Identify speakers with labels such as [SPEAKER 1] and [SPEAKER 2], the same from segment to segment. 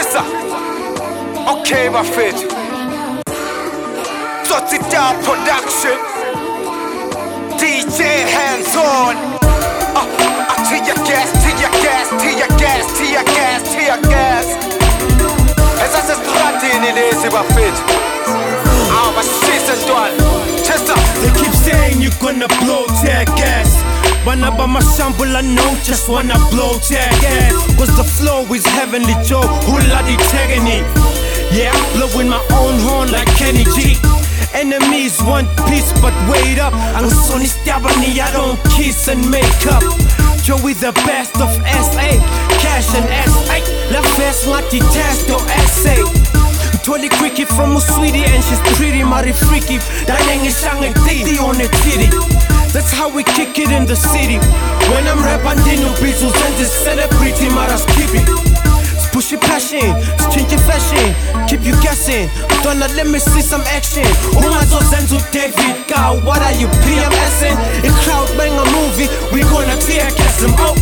[SPEAKER 1] Chisa, okay bafethu Sotsita production DJ hands on Tear gas, tear gas, tear gas, tear gas, tear gas Esasestradini lezi bafethu Abasisa ntwana Chisa.
[SPEAKER 2] They keep saying you're gonna blow tear gas. Banaba mashamble, I know just wanna blow tear gas. Cause the flow is heavenly, Joe, who bloody tagging it. Yeah, I'm blowing my own horn like Kenny G. Enemies want peace, but wait up. I'm Sonny Stabani, I don't kiss and make up. Joey the best of SA, cash and SA. La fast mati test or essay. Totally quickie from a sweetie and she's pretty, mighty freaky. Dining is shang and titty on the titty. That's how we kick it in the city. When I'm rapping, they know beats will send this celebrity, maras keep it. Push your passion, change your fashion, keep you guessing. Don't let me see some action. Oh my God, Zenzo David, God, what are you PMSing? In crowd bang a movie, we gonna tear gas them out.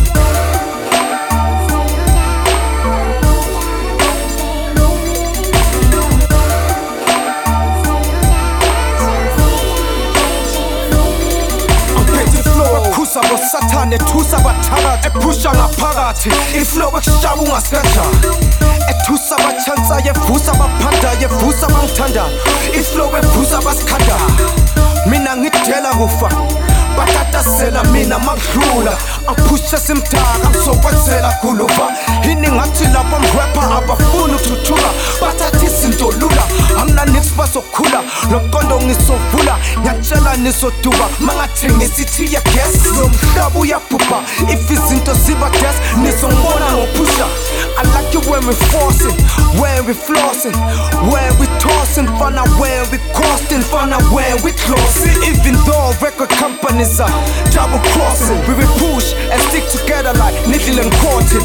[SPEAKER 1] Sabo Satan ethusa bathakathi ephusha ngaphakathi iflow ekushaya ungasikanja ethusa bachansa yevusa baphanda yevusa bangithanda iflow evusa basikhanda mina ngidela kufa batatasela mina makudlula angiphusha simdaka ngizokwenzela guluva yini ngathi lapha mrapper abafuna ukuthuthuka bathatha izinto lula anginanix bazokhula lomqondo ngisovula ngiyatshela nizoduba mangathengisa ithiya gas lomhlaba uyabhubha if izinto ziba gas nizongibona ngophusha I like it when we forcing, when we flossing, when we tossing, fana when we costing, fana when we closing. Even though record companies are double crossing, we will push and stick together like needle and cotton.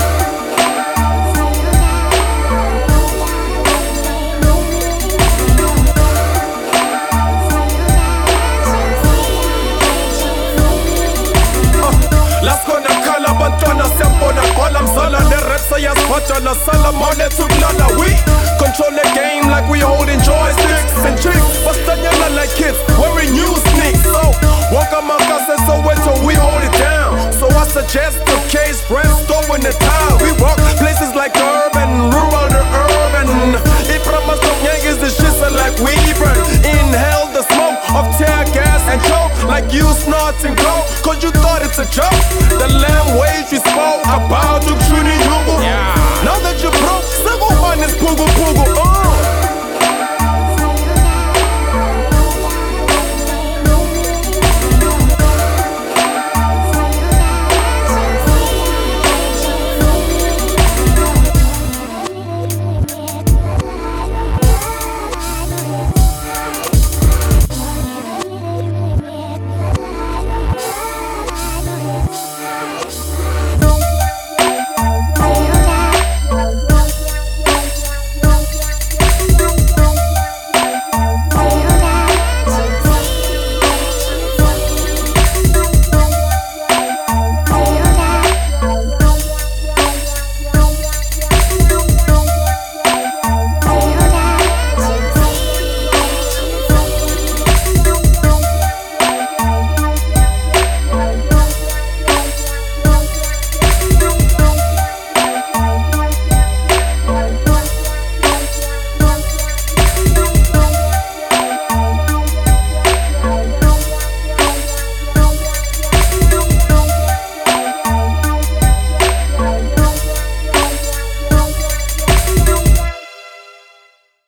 [SPEAKER 2] La Salamone to Lala, we control the game like we holding joysticks and tricks. Bastanyana like kids wearing new sneaks. So Wakamaka says so wait till we hold it down. So I suggest the case friends throw in the towel. We rock